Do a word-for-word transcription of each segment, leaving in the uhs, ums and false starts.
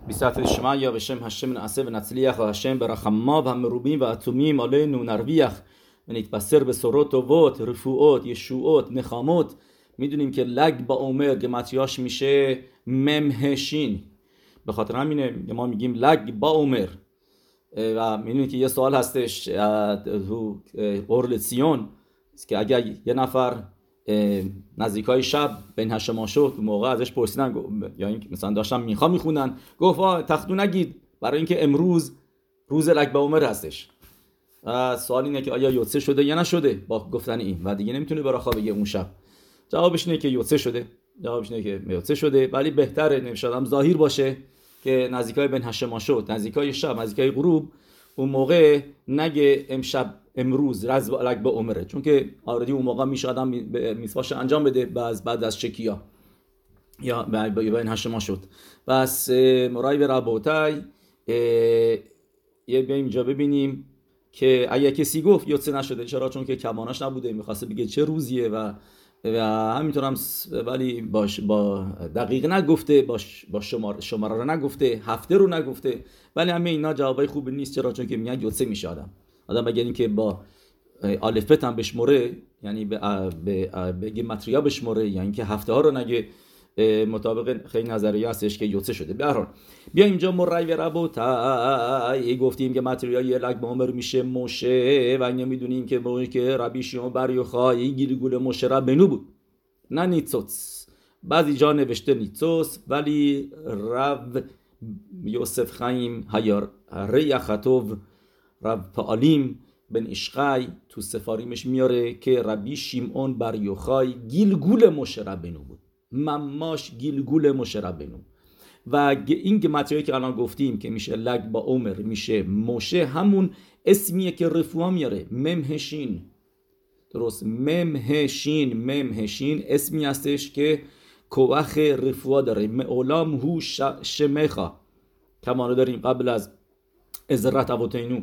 بساعت الشمعية بشم هشم نعسه و نتسلیخ و هشم برخما و مروبیم و اتومیم علیנו نرویخ و نتبصر به سروت و ووت رفوعات یشوعات نخامات. میدونیم که لگ با عمر گمتریاش میشه ممهشین، به خاطر همینه ما میگیم لگ با عمر. و میدونیم که یه سوال هستش تو اورلسیون که اگر یه نفر نزدیکای شب بین هشما شد موقع ازش پرسیدن یا این مثلا داشتن میخوا میخونن گفت تختو نگید برای اینکه امروز روز لگ با عمر هستش. سوال اینه که آیا یوتسه شده یا نشده با گفتن این و دیگه نمیتونه برای خواب بگه اون شب. جوابش اینه که یوتسه شده، جوابش اینه که یوتسه شده، ولی بهتره نمیشدم ظاهر باشه که نزدیکای بین هشما شد، نزدیکای شب، نزدیکای غروب، اون موقع نگه امشب امروز رز لگ به عمره، چون که آردی اون موقع میشه آدم میسواش انجام بده بعد بعد از شکیا یا بین هشما شد. بس مرای به ربوتای یه بیایم اینجا ببینیم که اگه کسی گفت یوتسه نشده، چرا؟ چون که کماناش نبوده، میخواسته بگه چه روزیه و و همینطور هم ولی باش با دقیق نگفته، باش با شمار شماره رو نگفته، هفته رو نگفته، ولی همه اینا جوابای خوبی نیست. چرا؟ چون که میگن یوتسه میشه آدم آدم اگر اینکه با الفبت هم بشمره، یعنی به به متریا بشمره، یعنی که هفته ها رو نگه، مطابق خیلی نظریه هستش که یوتسه شده. به هر حال بیا اینجا مرای و ربوتای گفتیم که متریا یه لگ با عمر میشه موشه و اینو میدونیم که موقعی که ربی شیمون بر یوخای گیلگول موشه ربنو بود نه نیتسوس. بعضی جا نوشته نیتسوس ولی رب یوسف خایم هیار ریختوو رب پالیم بن اشقای تو سفاریمش میاره که ربی شیمون بر یوخای گیلگول موشه ربنو بود، مماش گیلگول موشه ربنو. و این که متریایی که الان گفتیم که میشه لگ با عمر میشه موشه، همون اسمیه که رفوها میاره، ممهشین. درست، ممهشین. ممهشین اسمی هستش که کوخ رفوها داره. معلام هو شمخا کمانو داریم قبل از ازرت ابوتینو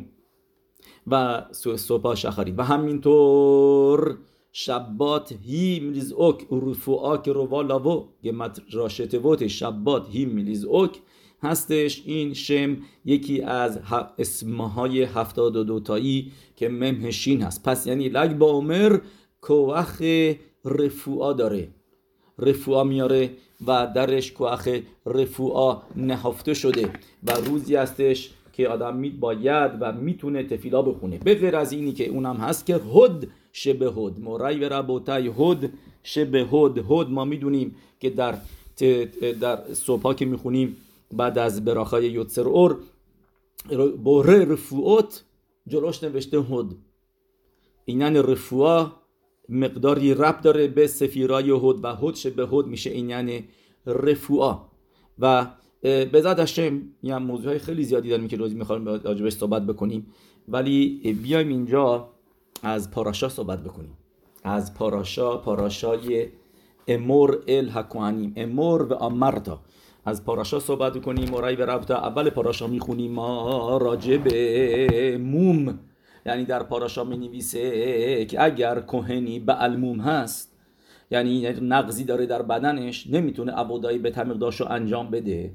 و صبح شخری. و همینطور شبات هی ملیز اوک رفوعا که رو والاو گمت راشته ووت شبات هی ملیز اوک هستش. این شم یکی از اسمهای هفتاد و دو تایی که ممهشین هست. پس یعنی لگ با عمر کوخ رفوعا داره، رفوعا میاره و درش کوخ رفوعا نهفته شده و روزی هستش که آدم می باید و میتونه تفیلا بخونه. به غیر از اینی که اونم هست که هد شبه هد، مرای و ربوتای هد شبه هد. هد ما میدونیم که در در صبحا که میخونیم بعد از براخای یوتسر اور بوره رفوعات جلوش نوشته هد. اینن رفوعا مقداری رب داره به سفیرای هد و هد شبه هد میشه اینن رفوعا. و به ذات هشم یه موضوعهای خیلی زیادی داریم که روزی میخوایم راجبش صحبت بکنیم، ولی بیایم اینجا از پاراشا صحبت بکنیم. از پاراشا، پاراشای امور الهکوانیم، امور و امرتا، از پاراشا صحبت بکنیم. مرای به ربطا اول پاراشا میخونیم ما راجب موم، یعنی در پاراشا مینویسه که اگر کهنی به الموم هست، یعنی نقضی داره در بدنش، نمیتونه عبودایی به تمیقداشو انجام بده.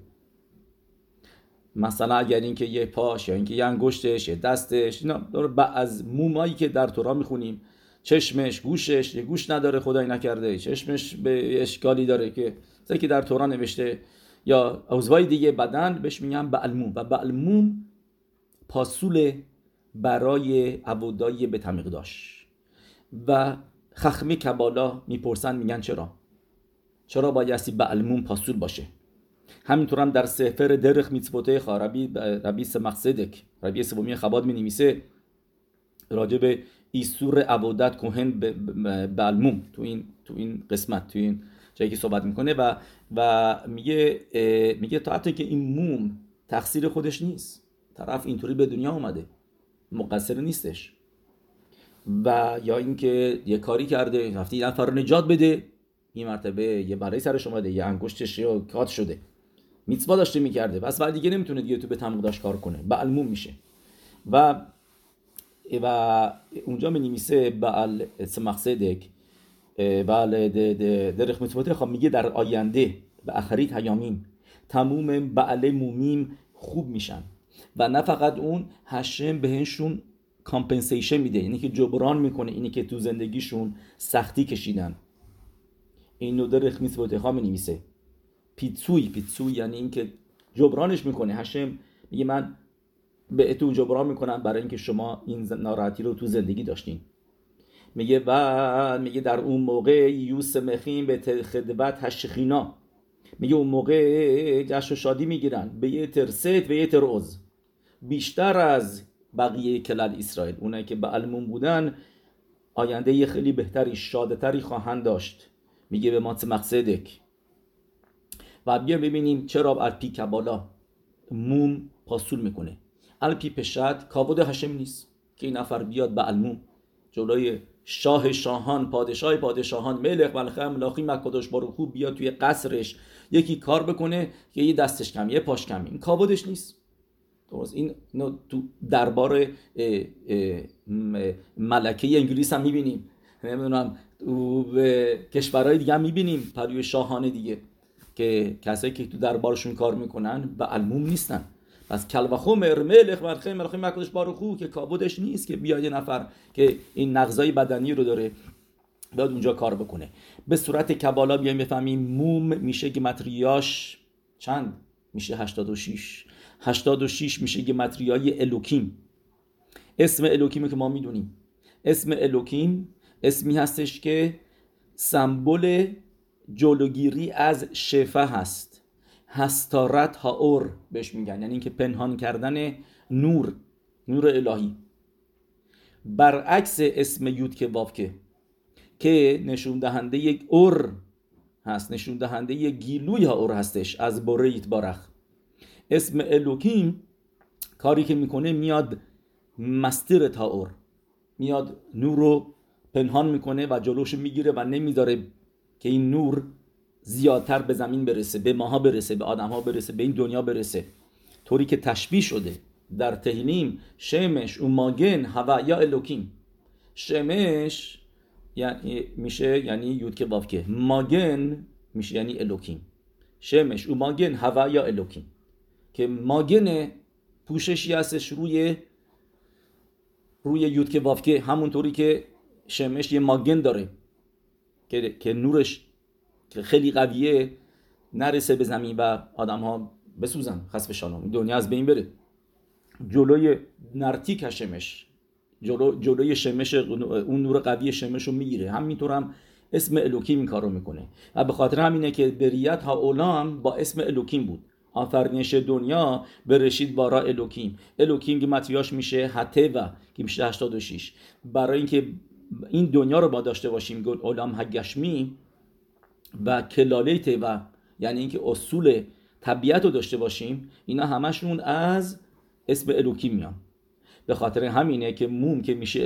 مثلا اگر اینکه یه پاش یا اینکه یه انگشتش یا دستش، اینا از مومایی که در تورا میخونیم، چشمش، گوشش، یه گوش نداره خدای نکرده، چشمش به اشکالی داره که مثلا که در تورا نوشته، یا عضوای دیگه بدن بهش میگن بعلموم. و بعلموم پاسول برای عبودایی به تمیقداش. و خخمه کبالا میپرسن میگن چرا؟ چرا بایستی بعلموم پاسول باشه؟ همینطور هم در سفر درخ میتسوته خاربی ربی سمخصدک ربی سومی خباد می نویسه راجع به ایسور عبودت کوهن به الموم تو این تو این قسمت، تو این جایی که صحبت میکنه و و میگه میگه تا حتی که این موم تقصیر خودش نیست، طرف اینطوری به دنیا اومده، مقصر نیستش، و یا اینکه یه کاری کرده رفته یه نفر رو نجات بده، این مرتبه یه برای سرش اومده، یه انگشتش یا کات شده، میتسوا داشته میکرده، بس بعد دیگه نمیتونه دیگه تو به تمیقداش کار کنه، بعلموم میشه. و و اونجا می‌نویسه بعل سمخصدک بعل درخ میتسوته خب میگه در آینده به آخریت هیامین تموم بعل مومیم خوب میشن و نه فقط اون، هشم بهشون کامپنسیشن میده، یعنی که جبران میکنه اینی که تو زندگیشون سختی کشیدن. این نو در خمیس بوتخا می نویسه پیتسوی، پیتسوی یعنی این که جبرانش میکنه. هشم میگه من به اتون جبران میکنم برای اینکه شما این ناراحتی رو تو زندگی داشتین. میگه و میگه در اون موقع یوس مخیم به خدمت هشخینا، میگه اون موقع جشن و شادی میگیرن به یه ترست و یه تروز بیشتر از بقیه کلل اسرائیل. اونایی که به المون بودن آینده یه خیلی بهتری شادتری خواهند داشت. میگه به مات مقصدک. و بیا ببینیم چرا الپی کبالا موم پاسول میکنه. الپی پشت کابود هشم نیست که این نفر بیاد به الموم جلوی شاه شاهان، پادشاه پادشاهان، ملک ملخه ملاخی مکادش بارو خوب بیاد توی قصرش یکی کار بکنه که یه دستش کم یه پاش کم. این کابودش نیست. درست این تو دربار ملکه انگلیس هم میبینیم، نمیدونم تو کشورهای دیگه هم میبینیم پروی شاهانه دیگه که کسایی که تو دربارشون کار میکنن به الموم نیستن. پس کلوخو مرملخ مرخه مرخه مکدش بارخو که کابودش نیست که بیاد یه نفر که این نقضای بدنی رو داره بیاد اونجا کار بکنه. به صورت کبالا بیایم بفهمیم موم میشه گمتریاش چند میشه؟ هشتاد و شش. هشتاد و شش میشه گمتریای الوکیم. اسم الوکیمی که ما میدونیم، اسم الوکیم اسمی هستش که سمبل جلوگیری از شفا هست. هستارت هاور بهش میگن، یعنی که پنهان کردن نور، نور الهی. برعکس اسم یود که وافکه که نشون دهنده یک اور هست، نشون دهنده یک گیلوی هاور هستش از بوریت بارخ. اسم الوکیم کاری که میکنه میاد مستر تاور، میاد نور رو پنهان میکنه و جلوش میگیره و نمیذاره که این نور زیادتر به زمین برسه، به ماها برسه، به آدمها برسه، به این دنیا برسه. طوری که تشبیه شده در تهیلیم شمش و ماگن هویا الوکیم. شمش یعنی میشه یعنی یود که وافکه، ماگن میشه یعنی الوکیم. شمش و ماگن هویا الوکیم که ماگن پوششی هستش روی روی یود که وافکه، همونطوری که شمش یه ماگن داره که که نورش که خیلی قویه نرسه به زمین و آدم ها بسوزن، خسف شالوم دنیا از بین بره. جلوی نرتیک شمش، جلو جلوی شمش اون نور قوی شمش رو میگیره. همینطور هم اسم الوکیم این کار رو میکنه و به خاطر همینه که بریت ها اولام با اسم الوکیم بود. آفرینش دنیا برشید بارا الوکیم. الوکیم که متریاش میشه هتوا که میشه هشتاد و شش. برای اینکه این دنیا رو با داشته باشیم گل اولام هگشمی و کلاله توا، یعنی اینکه اصول طبیعت رو داشته باشیم، اینا همشون از اسم الوکیم میان. به خاطر همینه که موم که میشه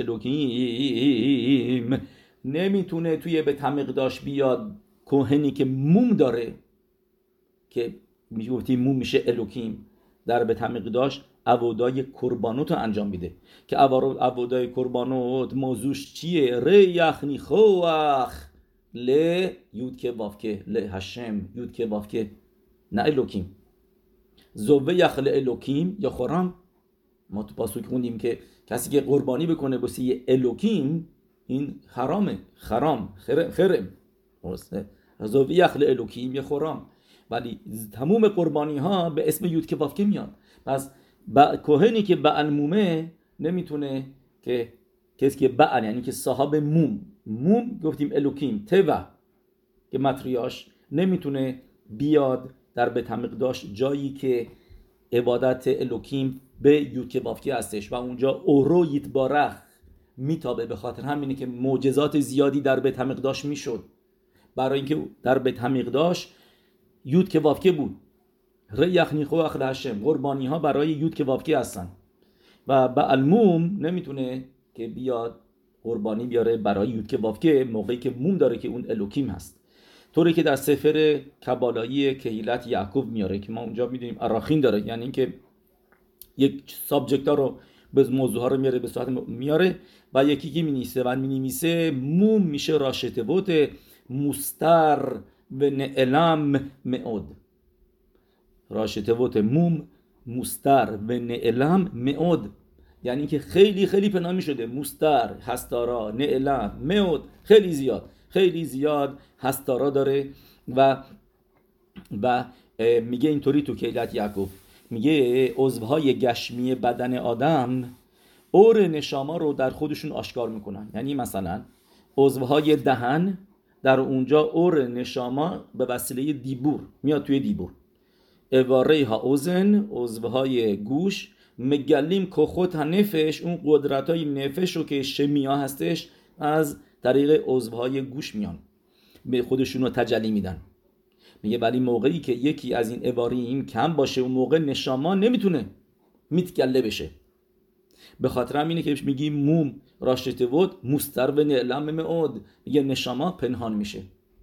الوکیم نمیتونه توی به تمقداش بیاد کوهنی که موم داره که میگفتیم موم میشه الوکیم در به تمقداش عبودای قربانوت رو انجام میده که عبودای قربانوت موضوعش چیه؟ ریخ نیخوخ ل یود که وافکه ل هشم یود که وافکه نه الوکیم. زوه یخل الوکیم یا خورم. ما تو پاسوک خوندیم که کسی که قربانی بکنه بسی یه الوکیم این حرامه، خرام خرم خرم درسته. زوه یخل الوکیم یا خورم، ولی تموم قربانی ها به اسم یود که وافکه میاد. پس با کوهنی که بعل مومه نمیتونه که کسی که بعل یعنی که صاحب موم، موم گفتیم الوکیم توا که متریاش نمیتونه بیاد در بیت المقدس جایی که عبادت الوکیم به یود که وافکه هستش و اونجا اورو یتبارخ میتابه. به خاطر همینه که معجزات زیادی در بیت المقدس میشد، برای اینکه در بیت المقدس یود که وافکه بود. ریخ نیخوخ لهشم، قربانی ها برای یود که وافکه هستن و بعل موم نمیتونه که بیاد قربانی بیاره برای یود که وافکه موقعی که موم داره که اون الوکیم هست. طوری که در سفر کبالایی کهیلت یعقوب میاره که ما اونجا میدونیم اراخین داره، یعنی اینکه یک سابجکت ها رو به موضوع ها رو میاره به صورت میاره و یکی که مینیسه و مینیمیسه موم میشه راشتبوت مستر و نعلم معود. راشتوت موم مستر و نعلم معود، یعنی که خیلی خیلی پنهان شده. مستر، هستارا، نعلم، معود، خیلی زیاد خیلی زیاد هستارا داره. و و میگه اینطوری تو کیلت یعقوب، میگه عضوهای گشمی بدن آدم اور نشاما رو در خودشون آشکار میکنن. یعنی مثلا عضوهای دهن در اونجا اور نشاما به وسیله دیبور میاد توی دیبور. اواره ها اوزن، عضوهای گوش، مگلیم کخوت نفش، اون قدرت های نفش رو که شمیا هستش از طریق عضوهای گوش میان به خودشون رو تجلی میدن. میگه ولی موقعی که یکی از این اواریم کم باشه اون موقع نشاما نمیتونه میتگله بشه. به خاطر همینه که میگی موم راشتوت مستر و نعلم معود، میگه نشاما پنهان میشه.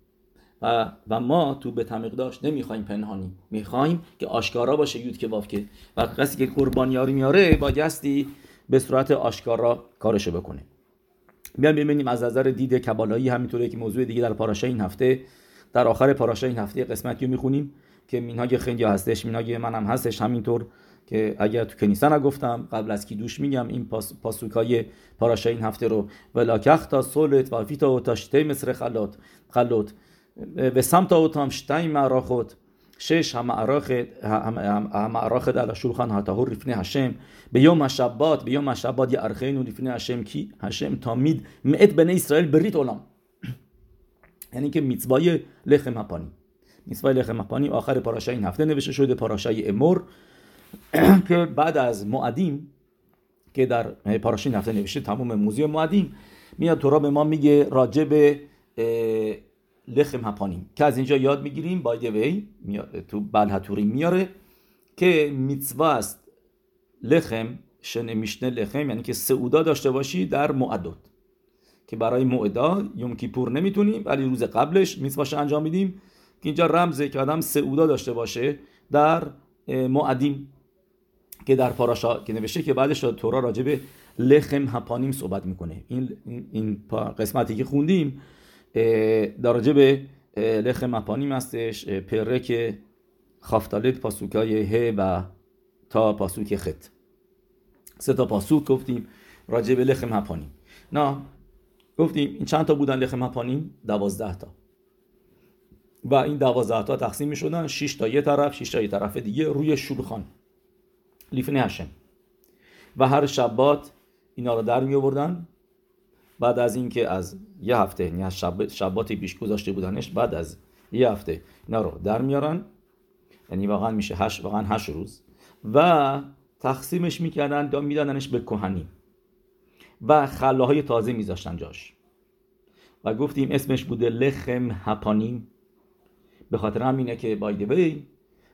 و و ما تو به تمقداش نمیخوایم پنهانی، میخوایم که آشکارا باشه یود که واف که و کسی که قربانیاری میاره بایستی به صورت آشکارا کارشو بکنه. بیان ببینیم از نظر دید کبالایی همینطوره که موضوع دیگه در پاراشا این هفته، در آخر پاراشا این هفته قسمتی رو میخونیم که مینهاج خنگی هستش، مینهاج منم هستش. همینطور که اگر تو کنیسه نگفتم قبل از کیدوش میگم این پاس پاسوکای پاراشا این هفته رو، ولاکختا سولت و فیتا و تاشته مصر خلات خلوت و سمتا و تام شتای معراخت شش هم معراخ در شولخان هاتهور رفنه هشم به یوم شبات به یوم شبات یا ارخین و رفنه هشم کی هشم تامید مئت بنی اسرائیل بریت علام، یعنی که میtzvah لخم هپانی، میtzvah لخم هپانی آخر پاراشا این هفته نوشته شده، پاراشای امور که بعد از موعدیم که در پاراشا این هفته نوشته تمام موضوع موعدیم میاد تورا به ما میگه راجع به لخم هپانیم که از اینجا یاد میگیریم بای دی وی تو بلحتوری میاره که میtzvah است لخم شن میشنه لخم، یعنی که سعودا داشته باشی در موعدات که برای موعدا یوم کیپور نمیتونیم ولی روز قبلش میtzvahش انجام میدیم که اینجا رمزه که آدم سعودا داشته باشه در موعدیم که در پاراشا که نوشته که بعدش تورا راجع به لخم هپانیم صحبت میکنه. این این قسمتی که خوندیم در راجع به لخم هپانیم هستش، پرک خافتالت پاسوکای ه و تا پاسوک خط، سه تا پاسوک گفتیم راجع به لخم هپانیم. نه گفتیم این چند تا بودن لخم هپانیم؟ دوازده تا، و این دوازده تا تقسیم می شدن شش تا یه طرف شش تا یه طرف دیگه روی شولخان لیفنه هشم و هر شبات اینا رو در می آوردن. بعد از اینکه از یه هفته یعنی از شب شباتی پیش گذاشته بودنش بعد از یه هفته اینا رو در میارن، یعنی واقعا میشه هشت واقعا هشت روز، و تقسیمش میکردن دا میدادنش به کهنی و خلاهای تازه میذاشتن جاش و گفتیم اسمش بوده لخم هپانیم. به خاطر همینه که بای دی وی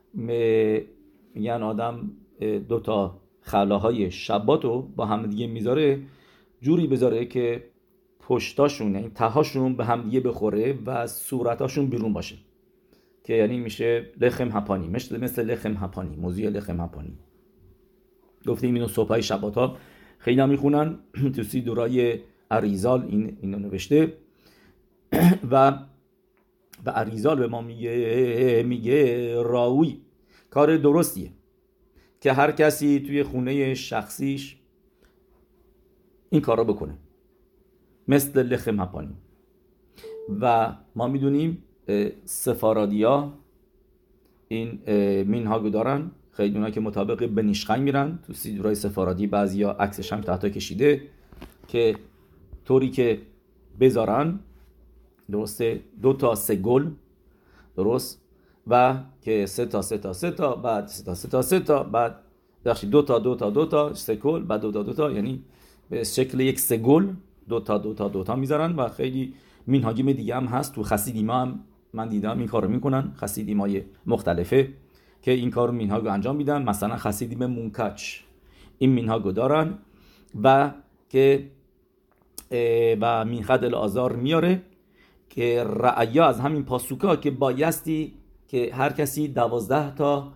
میگن آدم دو تا خلاهای شباتو با هم دیگه میذاره جوری بذاره که پشتاشون یعنی تهاشون به هم دیگه بخوره و صورتاشون بیرون باشه، که یعنی میشه لخم هپانی، مثل مثل لخم هپانی، موضوع لخم هپانی. گفتیم اینو صبحای شبات ها خیلی هم میخونن تو سیدورای اریزال این اینو نوشته و و اریزال به ما میگه میگه راوی کار درستیه که هر کسی توی خونه شخصیش این کارا بکنه مثل لخم هپانی. و ما میدونیم سفارادیا این مینهاگو دارن، خیلی اونا که مطابق بنیشخای میرن تو سیدورای سفارادی، بعضیا عکسش هم تحت کشیده که طوری که بذارن درسته دو تا سه گل درست و که سه تا سه تا سه تا بعد سه تا سه تا سه تا بعد بخشی دو تا دو تا دو تا سه گل بعد دو تا دو تا، یعنی به شکل یک سه گل دو تا دو تا دو تا میذارن. و خیلی مینهاگیم دیگه هم هست تو خسیدیما هم من دیدم این کارو میکنن، خسیدیمای مختلفه که این کارو مینهاگو انجام میدن. مثلا خسیدیم مونکاچ این مینهاگو دارن و که و مینخد الازار میاره که رعیا از همین پاسوکا که بایستی که هر کسی دوازده تا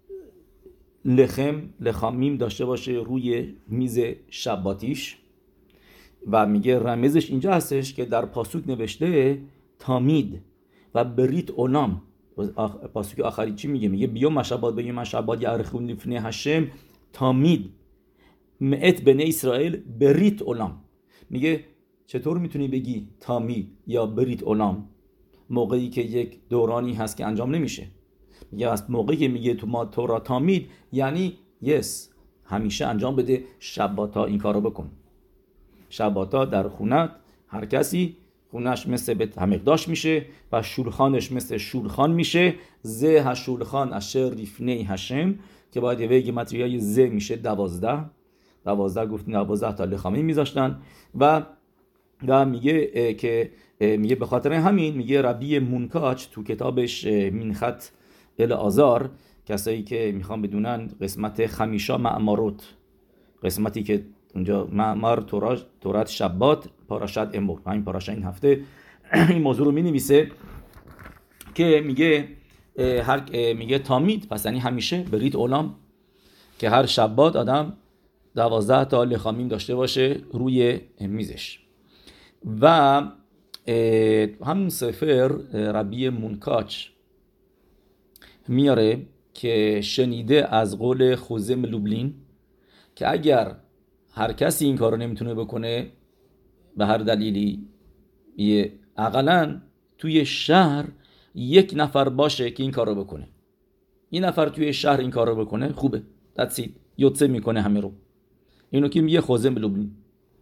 لخم لخامیم داشته باشه روی میز شباتیش. و میگه رمزش اینجا هستش که در پاسوک نوشته تامید و بریت اولام آخ... پاسوک آخری چی میگه؟ میگه بیوم مشابات به یوم شبات یعرخون لفنی هشم تامید مئت بنی اسرائیل بریت اولام. میگه چطور میتونی بگی تامید یا بریت اولام موقعی که یک دورانی هست که انجام نمیشه؟ میگه از موقعی که میگه تو ما تورا تامید یعنی یس همیشه انجام بده، شباتا این کارو بکن. شباتا در خونت هر کسی خونش مثل بیت همقداش میشه و شولخانش مثل شولخان میشه. زه ها شولخان اشر ریفنی هشم که باید یه ویگی متریای زه میشه دوازده دوازده گفتیم دوازده تا لخامی میذاشتن و و میگه که میگه به خاطر همین میگه ربی مونکاچ تو کتابش منخت الازار، کسایی که میخوان بدونن قسمت خمیشا معمارات، قسمتی که اونجا معمار تورات تورات شبات پاراشت امور، همین پاراشا این هفته این موضوع رو مینویسه که میگه هر میگه تامید پس یعنی همیشه برید اولام که هر شبات آدم دوازده تا لخامیم داشته باشه روی میزش. و همون سفر ربی مونکاچ میاره که شنیده از قول خوزم لوبلین که اگر هر کسی این کارو نمیتونه بکنه به هر دلیلی، اقلاً توی شهر یک نفر باشه که این کارو بکنه. این نفر توی شهر این کارو بکنه خوبه، دستید یوتسه میکنه همه رو. اینو که میگه خوزم لوبلین.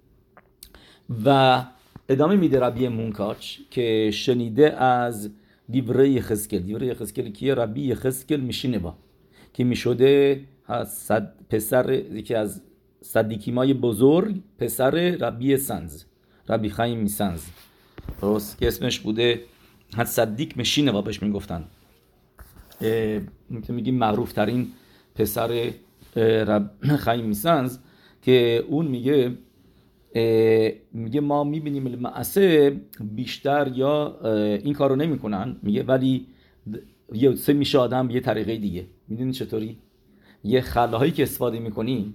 و ادامه میده ربی مونکاچ که شنیده از دیوره یخزکل. دیوره یخزکل کیه؟ ربی یخزکل میشینه با که میشده صد پسر یکی از صدیکیمای بزرگ، پسر ربی سنز، ربی خیم میسنز، درست که اسمش بوده حد صدیک میشینه با بهش میگفتن. میگیم معروف ترین پسر رب خیم میسنز که اون میگه میگه ما میبینیم المعصه بیشتر یا این کارو نمیکنن، میگه ولی یه سه میشه آدم یه طریقه دیگه. میدونید چطوری؟ یه خلاهایی که استفاده میکنیم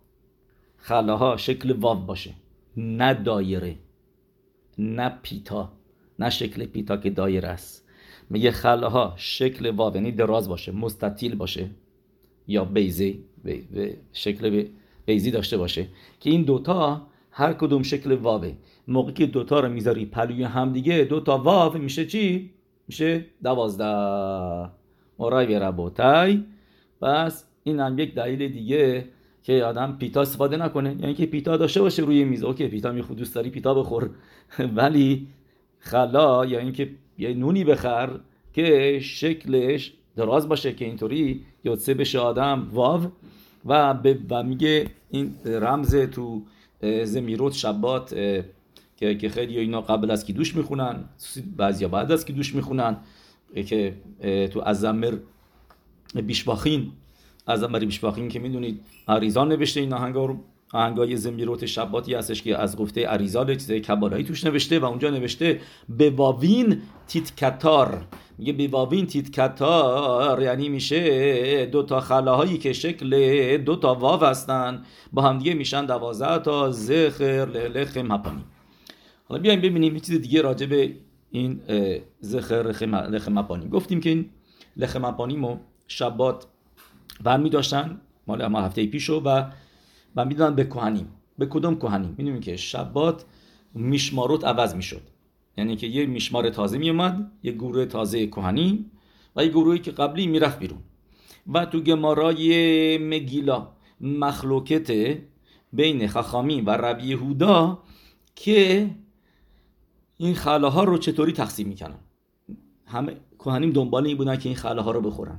خلاها شکل واو باشه، نه دایره، نه پیتا، نه شکل پیتا که دایره است. میگه خلاها شکل واو یعنی دراز باشه، مستطیل باشه یا بیضی، به شکل بیضی داشته باشه که این دوتا هر کدوم شکل واوه. موقعی که دوتا رو میذاری پلوی هم دیگه دوتا واو میشه چی؟ میشه دوازده. مرای ربوتای. بس این هم یک دلیل دیگه که آدم پیتا استفاده نکنه، یعنی که پیتا داشته باشه روی میز. اوکی پیتا میخواد دوست داری پیتا بخور ولی خلا یا اینکه یه نونی بخر که شکلش دراز باشه که اینطوری یادسه بشه آدم واو. و, و میگه این رمز تو زمیروت شبات که که خیلی اینا قبل از کیدوش میخونن، بعضیا بعد از کیدوش میخونن، که تو ازمر بیشباخین ازمر بیشباخین که میدونید عریزان نوشته این آهنگا رو، آهنگای زمیروت شباتی هستش که از گفته عریزال چیزای کبالایی توش نوشته و اونجا نوشته به واوین تیتکتار. میگه به واوین تیتکتار یعنی میشه دو تا خلاهایی که شکل دو تا واو هستن با هم دیگه میشن دوازده تا زخر لخم هپانی. حالا بیایم ببینیم یه چیز دیگه راجع به این زخر لخم هپانی. گفتیم که این لخم هپانیمو شبات برمی داشتن مال ما هفته پیشو و و میدادن به کهنیم. به کدوم کهنیم؟ میدونیم که شبات میشماروت عوض میشد، یعنی که یه میشمار تازه میومد، یه گروه تازه کهنی و یه گروهی که قبلی میرفت بیرون. و تو گمارای مگیلا مخلوقت بین خخامی و ربی یهودا که این خلاها رو چطوری تقسیم میکنن. همه کهنیم دنبال این بودن که این خلاها رو بخورن،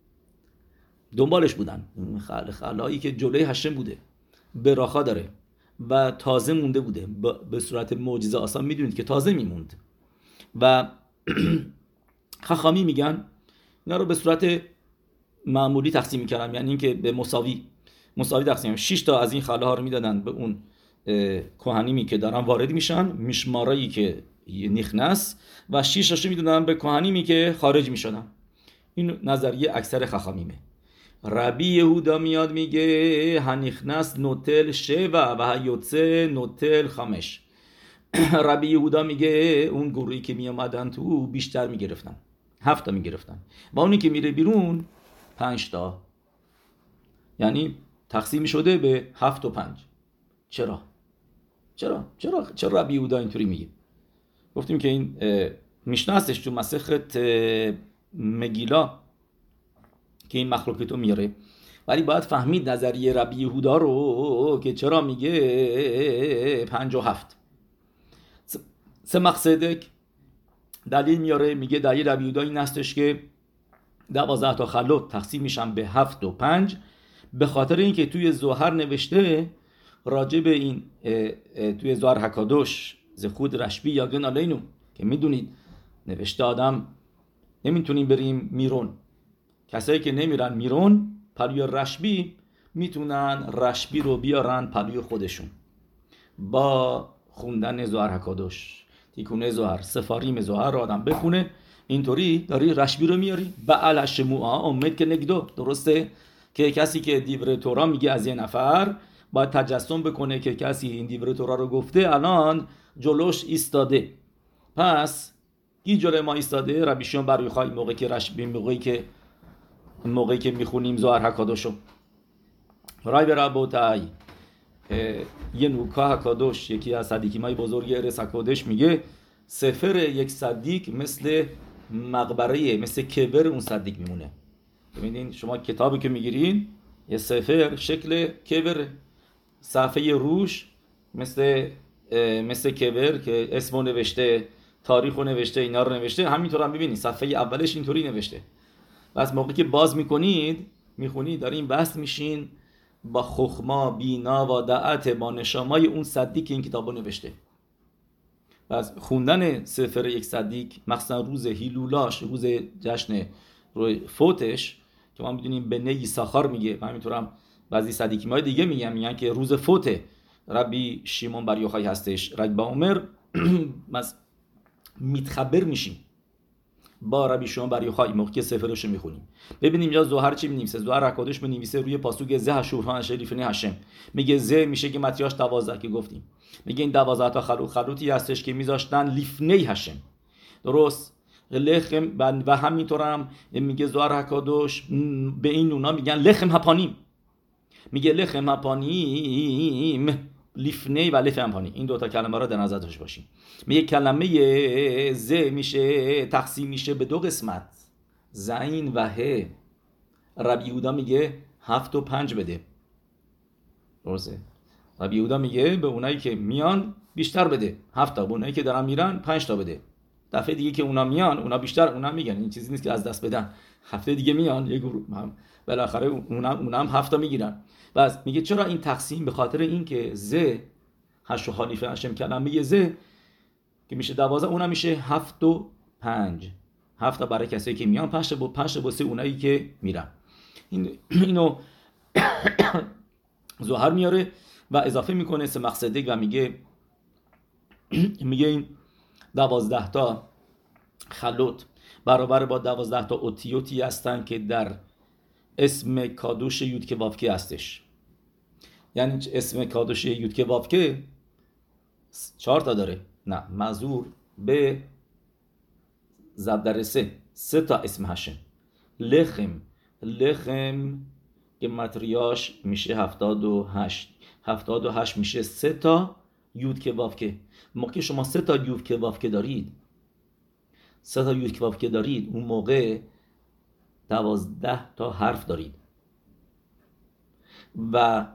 دنبالش بودن. این خل خلایی که جلوی هشم بوده، براخا داره و تازه مونده بوده به صورت معجزه آسان. میدونید که تازه میموند و خخامی میگن اینا رو به صورت معمولی تقسیم میکردن، یعنی اینکه به مساوی مساوی تقسیم. شش تا از این خلاها رو میدادن به اون کهنیمی که دارن وارد میشن، میشمارایی که نیخنس، و شش تاشو میدادن به کهنیمی که خارج میشدن. این نظریه اکثر خخامیمه. ربی یهودا میاد میگه هنیخنس نوتل شوا و هیوتسه نوتل خمش. ربی یهودا میگه اون گروهی که میامدن تو بیشتر میگرفتن، هفت تا میگرفتن و اونی که میره بیرون پنج تا، یعنی تقسیم شده به هفت و پنج. چرا؟ چرا؟ چرا؟ چرا ربی یهودا اینطوری میگه؟ گفتیم که این میشنه هستش تو مسخت مگیلا که این مخلوقیتو میاره، ولی باید فهمید نظریه ربی یهودا رو که چرا میگه پنج و هفت. سه مقصدک دلیل میاره، میگه دلیل ربی یهودا این هستش که دوازده تا خلوت تقسیم میشن به هفت و پنج، به خاطر اینکه توی زوهر نوشته راجع به این توی زوهر حکادوش ز خود رشبی یا گن علینو که میدونید نوشته آدم نمیتونیم بریم میرون، کسایی که نمیرن میرون پلوی رشبی میتونن رشبی رو بیارن پلوی خودشون با خوندن زوهر حکادوش. تیکونه زوهر سفاریم زوهر رو آدم بخونه، اینطوری داری رشبی رو میاری. بعل هشموعا امید که نگدو، درسته که کسی که دیور تورا میگه از یه نفر باید تجسم بکنه که کسی این دیور تورا رو گفته الان جلوش ایستاده، پس کی جلوی ما ایستاده؟ ربی شیمون بر یوحای موقعی که رشبی موقعی که موقعی که میخونیم زوهر حکادوشو رای به ربوتای یه نوکا حکادوش، یکی از صدیقیمای بزرگ ارس حکادوش میگه سفر یک صدیق مثل مقبره، مثل کبر اون صدیق میمونه. ببینید شما کتابی که میگیرین یه سفر شکل کبر، صفحه روش مثل مثل کبر که اسمو نوشته، تاریخو نوشته، اینا رو نوشته، همینطور هم ببینید صفحه اولش اینطوری نوشته. بس موقعی که باز میکنید میخونید دارین بحث میشین با خخما، بینا و دعت، با نشامای اون صدیق که این کتابو نوشته. پس خوندن سفر یک صدیق مخصوصا روز هیلولاش، روز جشن روی فوتش که ما میدونیم به نی ساخار میگه و همینطور هم بعضی صدیقی‌های دیگه میگن میگن که روز فوت ربی شیمون بر یوحای هستش، رگ با عمر متخبر میشیم با ربی شیمون بر یوحای موقعی که سفرشو میخونیم. ببینیم یا زوهر چی می‌نویسه؟ زوهر حکادوش می‌نویسه روی پاسوگ زه شورهان شریفنی هاشم، میگه زه میشه که متیاش دوازده که گفتیم، میگه این دوازده تا خلوت خلوتی هستش که میذاشتن لیفنی هاشم، درست؟ لخم و همینطور هم میگه زوهر حکادوش به این اونا میگن لخم هپانیم، میگه لخم هپانیم لیفنی و لخم هپانیم، این دوتا کلمه رو در نظر داشته باشیم. میگه کلمه ز میشه تقسیم میشه به دو قسمت، زین و ه. ربی یهودا میگه هفت و پنج بده، درسته؟ ربی یهودا میگه به اونایی که میان بیشتر بده، هفت تا، به اونایی که دارن میرن پنج تا بده. دفعه دیگه که اونا میان اونا بیشتر اونا میگن، این چیزی نیست که از دست بدن، هفته دیگه میان یه گروه هم بالاخره اونا اونا هم هفت تا میگیرن. بس میگه چرا این تقسیم؟ به خاطر اینکه ز هشت و حالیفه هشم کلمه ز که میشه دوازده، اونم میشه هفت و پنج، هفت تا برای کسایی که میان، پنج تا با پنج تا واسه اونایی که میرن. این اینو زوهر میاره و اضافه میکنه سه مقصدک و میگه میگه این دوازده تا خلوت برابر با دوازده تا اوتیوتی هستن که در اسم کادوش یودکه وافکه هستش. یعنی اسم کادوش یودکه وافکه چهار تا داره، نه مزور به زبدرسه سه تا اسم هشه. لخم لخم که متریاش میشه هفتاد و هشت، هفتاد و هشت میشه سه تا یودکه وافکه. موقع شما سه تا یودکه وافکه دارید سه تا یودکه وافکه دارید اون موقع دوازده تا حرف دارید و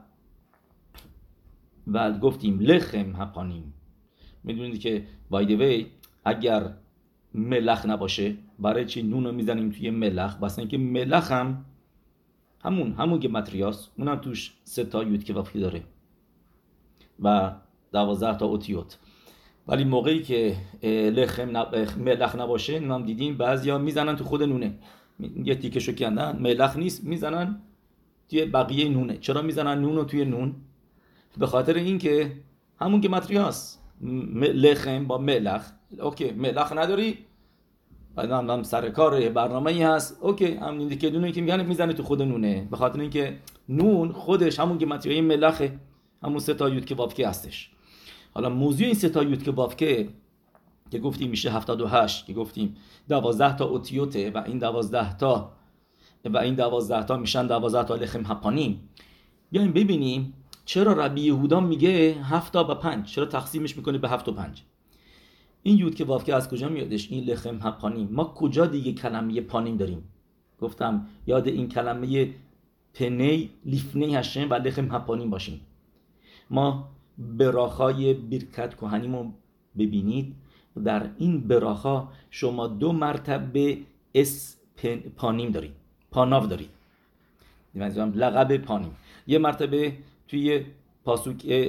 و گفتیم لخم هپانیم. میدونید که بای دی وی اگر ملخ نباشه برای چی نون رو میزنیم توی ملخ؟ واسه اینکه ملخ هم همون همون که متریاس اونم توش سه تا یودکه وافکه داره و دوازده تا اوتیوت. ولی موقعی که لخم نب... ملخ نباشه نام دیدیم بعضیا میزنن تو خود نونه، یه تیکشو کندن ملخ نیست میزنن توی بقیه نونه. چرا میزنن نونو توی نون؟ به خاطر اینکه همون که متریاس لخم با ملخ، اوکی ملخ نداری بعدم هم سر کار برنامه‌ای هست، اوکی همین دیگه دونه که میگن میزنه تو خود نونه، به خاطر اینکه نون خودش همون که متریای ملخه، همون سه تا یودکه وافکه هستش. حالا موضوع این سه تا یودکه وافکه که گفتیم میشه هفتاد و هشت، که گفتیم دوازده تا اوتیوته و این دوازده تا و این دوازده تا میشن دوازده تا لخم هپانیم. بیایم ببینیم چرا ربی یهودا میگه هفت تا و پنج، چرا تقسیمش میکنه به هفت و پنج. این یود که واف که از کجا میادش؟ این لخم هپانیم. ما کجا دیگه کلمه پانیم داریم؟ گفتم یاد این کلمه پنی لیفنی هشم و لخم هپانیم باشیم. ما براخای برکت کهنیمو ببینید، در این براخا شما دو مرتبه اس پانیم دارید، پاناو دارید، لقب پانیم. یه مرتبه توی پاسوک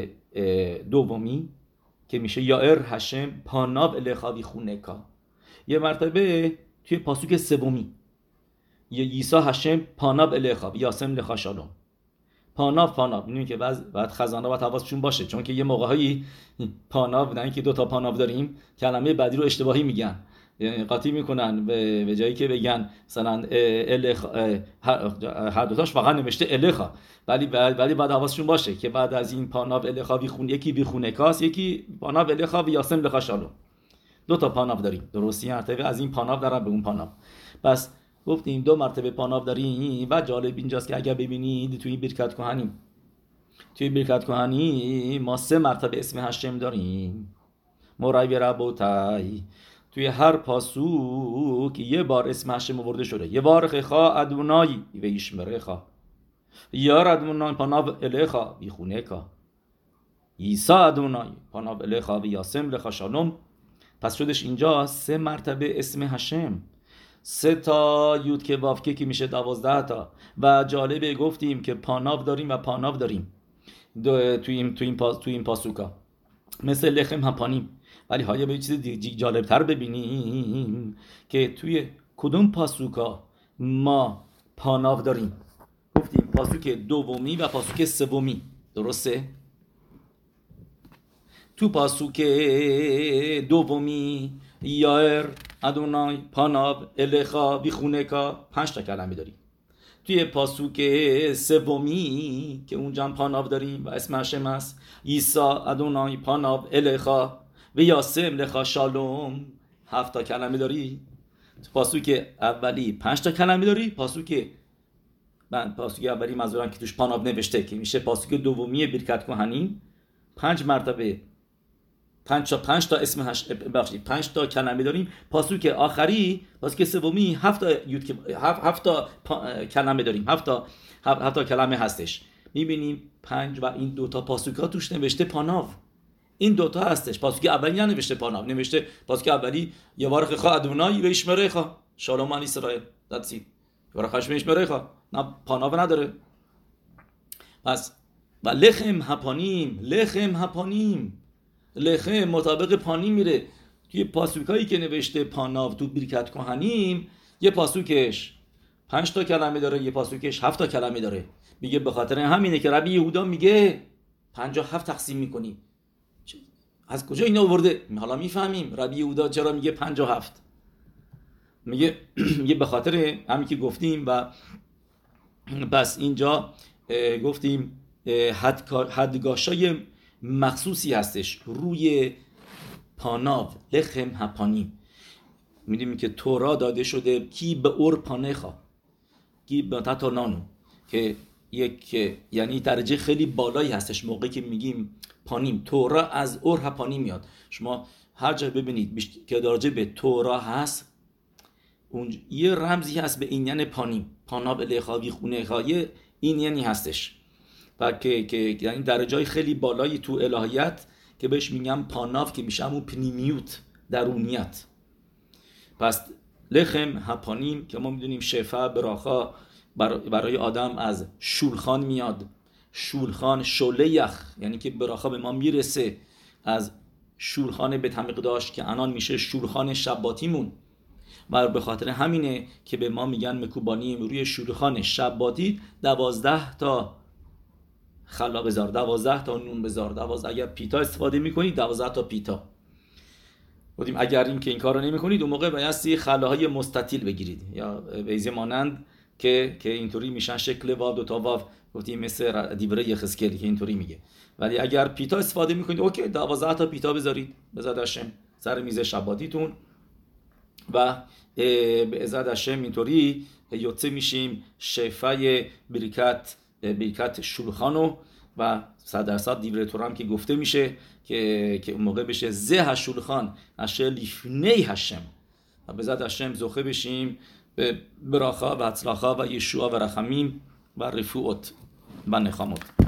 دومی که میشه یائر هشم پاناو الخاوی خونکا. یه مرتبه توی پاسوک سومی یه ییسا هشم پاناو الخاو یاسم لخا شالوم. پاناو پاناو میدونید که بعد بعد خزانه باید حواسشون باشه، چون که یه موقع‌هایی پاناو نه اینکه دو تا پاناو داریم کلمه بعدی رو اشتباهی میگن، یعنی قاطی میکنن به جایی که بگن مثلا الخ هر دو تاش فقط نوشته الخا، ولی ولی بعد حواسشون باشه که بعد از این پاناو الخا وی خون یکی وی خونه کاس، یکی پاناو الخا و یاسم لخا شالوم. دو تا پاناو داریم، درستی مرتبه از این پاناو دارن به اون پاناو. پس گفتیم دو مرتبه پاناو داریم. و جالب اینجاست که اگر ببینید توی برکت کهنی توی برکت کهنی ما سه مرتبه اسم هشم داریم. مرای ربوتای توی هر پاسوک یه بار اسم هشم آورده شده. یه بار خخا ادونای و ایشمرخا، یا ادونای پاناو الخا بی خونکا، عیسی ادونای پاناو الخا و یاسم لخا شالوم. پس شدش اینجا سه مرتبه اسم هشم، سه تا یود که وافکه که میشه دوازده تا. و جالبه گفتیم که پاناو داریم و پاناو داریم توی این توی این پاس توی این پاسوکا مثل لخم هپانیم. ولی های به چیز جالب تر ببینیم که توی کدوم پاسوکا ما پاناو داریم. گفتیم پاسوک دومی و پاسوک سومی، درسته؟ تو پاسوک دومی یائر ادونای پاناو الخا وی خونکا پنج تا کلمه داریم. توی پاسوک سومی که اونجا هم پاناو داریم و اسم هشم هست، عیسی ادونای پاناو الخا و یاسم لخا شالوم، هفت تا کلمه داری. تو پاسوک اولی پنج تا کلمه داری. پاسوک من پاسوک اولی منظورم که توش پاناو نوشته که میشه پاسوک دومی برکت کهنی، پنج مرتبه پنج تا پنج تا اسم هش بخشید پنج تا کلمه داریم. پاسوک آخری پاسوک سومی هفت تا یود هفت, هفت تا کلمه داریم، هفت تا هفت تا کلمه هستش. میبینیم پنج و این دو تا پاسوکا توش نوشته پاناو. این دو تا هستش. پاسوک اولی نوشته پاناو، نوشته پاسوک اولی یوارخ خا ادونای و ایشمرخا شالوم ان اسرائیل. دادسی یوارخ ایشمرخا، نه پاناو نداره. پس و لخم هپانیم، لخم هپانیم، لخم مطابق پانی میره. توی پاسوکایی که نوشته پاناو تو برکت کهنیم یه پاسوکش پنج تا کلمه داره، یه پاسوکش هفت تا کلمه داره. میگه به خاطر همینه که ربی یهودا میگه پنجاه و هفت تقسیم میکنی. از کجا اینا آورده؟ حالا میفهمیم ربی یهودا چرا میگه پنجاه و هفت. میگه میگه به خاطر همین که گفتیم. و بس اینجا گفتیم حدگاشای مخصوصی هستش روی پاناو لخم هپانیم. میدونیم که تورا داده شده کی به اور پانخا کی به تاتانانو، که یک یعنی درجه خیلی بالایی هستش. موقعی که میگیم پانیم تورا از اور هپانیم میاد. شما هر جا ببینید که درجه به تورا هست اون یه رمزی هست به این یعنی پانیم، پاناو الخاوی خونه خایه، این یعنی هستش. و که که یعنی درجای خیلی بالایی تو الهیات که بهش میگم پاناو، که میشه همون پنیمیوت، درونیت. پس لخم هپانیم که ما میدونیم شفا براخا برای آدم از شولخان میاد. شولخان شولیخ یعنی که براخا به ما میرسه از شولخان بیت المقدس که الان میشه شولخان شباتیمون. و به خاطر همینه که به ما میگن مکوبانیم روی شولخان شباتی دوازده تا خلا بذار، دوازده تا نون بذار، دوازده اگر پیتا استفاده میکنید دوازده تا پیتا. گفتیم اگر این که این کارو نمیکنید اون موقع بایستی خلاهای مستطیل بگیرید یا بیزه مانند که که اینطوری میشن شکل واو دو تا واو. گفتیم مثل دیوره یخزکیل که اینطوری میگه. ولی اگر پیتا استفاده میکنید اوکی دوازده تا پیتا بذارید بذار داشتم سر میز شباتیتون و به عزت هشم اینطوری یوتسه میشیم شفای بریکت بریکت شولخانو و صد درصد دیوره تورا هم که گفته میشه که که اون موقع بشه زه شولخان اشل لیفنی هشم و به عزت هشم زوخه بشیم به براخا و اطلاخا و یشوع و رحمیم و رفوعات و نخامات.